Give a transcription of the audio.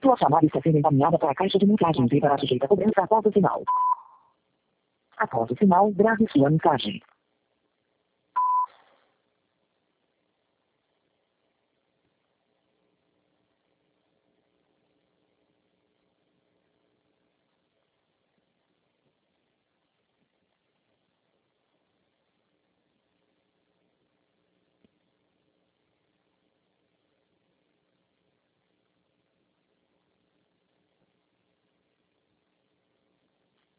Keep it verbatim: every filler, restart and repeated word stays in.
Sua chamada está sendo encaminhada para a caixa de mensagens e para sujeita a cobrança após o sinal. Após o sinal, grave sua mensagem.